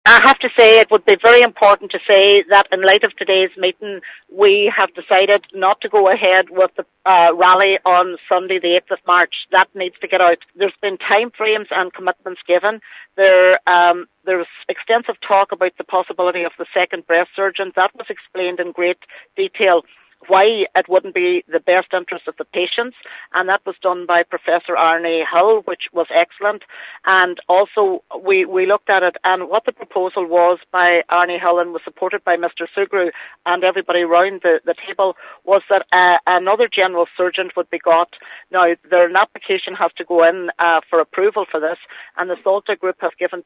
I have to say it would be very important to say that in light of today's meeting, we have decided not to go ahead with the rally on Sunday the 8th of March. That needs to get out. There's been time frames and commitments given. There's extensive talk about the possibility of the second breast surgeon. That was explained in great detail why it wouldn't be the best interest of the patients, and that was done by Professor Arne Hill, which was excellent. And also we looked at it, and what the proposal was by Arne Hill and was supported by Mr. Sugrue and everybody around the table was that another general surgeon would be got. Now, an application has to go in for approval for this, and the Salta Group have given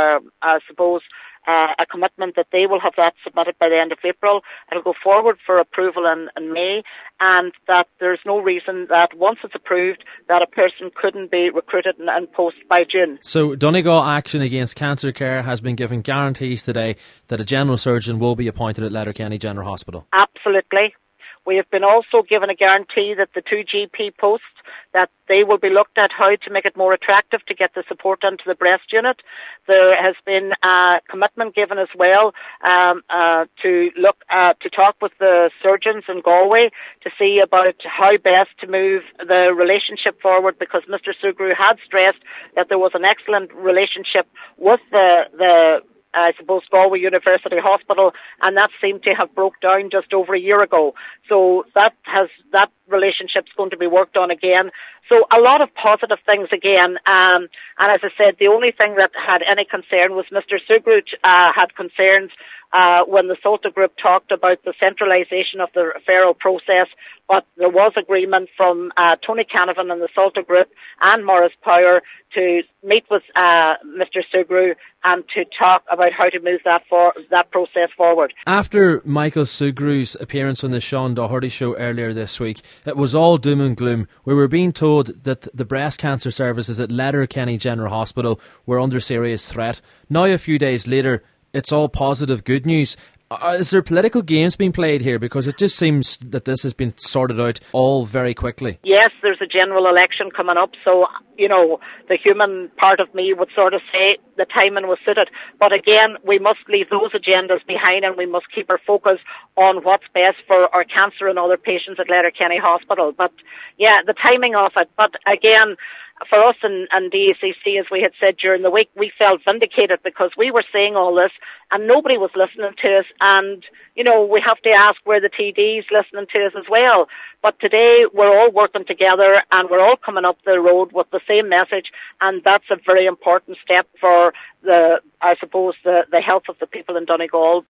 a commitment that they will have that submitted by the end of April. It'll go forward for approval in May, and that there's no reason that once it's approved that a person couldn't be recruited and post by June. So Donegal Action Against Cancer Care has been given guarantees today that a general surgeon will be appointed at Letterkenny General Hospital. Absolutely. We have been also given a guarantee that the 2 GP posts, that they will be looked at how to make it more attractive to get the support into the breast unit. There has been a commitment given as well to talk with the surgeons in Galway to see about how best to move the relationship forward, because Mr. Sugrue had stressed that there was an excellent relationship with the Galway University Hospital, and that seemed to have broke down just over a year ago. So that relationship's going to be worked on again. So a lot of positive things again. And as I said, the only thing that had any concern was Mr. Sugrue had concerns when the Salta Group talked about the centralisation of the referral process, but there was agreement from Tony Canavan and the Salta Group and Morris Power to meet with Mr. Sugrue and to talk about how to move that process forward. After Michael Sugrue's appearance on the Sean Doherty show earlier this week, it was all doom and gloom. We were being told that the breast cancer services at Letterkenny General Hospital were under serious threat. Now, a few days later, it's all positive good news. Is there political games being played here? Because it just seems that this has been sorted out all very quickly. Yes, there's a general election coming up, so, the human part of me would sort of say the timing was suited. But again, we must leave those agendas behind and we must keep our focus on what's best for our cancer and other patients at Letterkenny Hospital. But yeah, the timing of it. But again, for us and DACC, as we had said during the week, we felt vindicated because we were saying all this and nobody was listening to us. And, we have to ask where the TDs listening to us as well. But today we're all working together and we're all coming up the road with the same message. And that's a very important step for the health of the people in Donegal.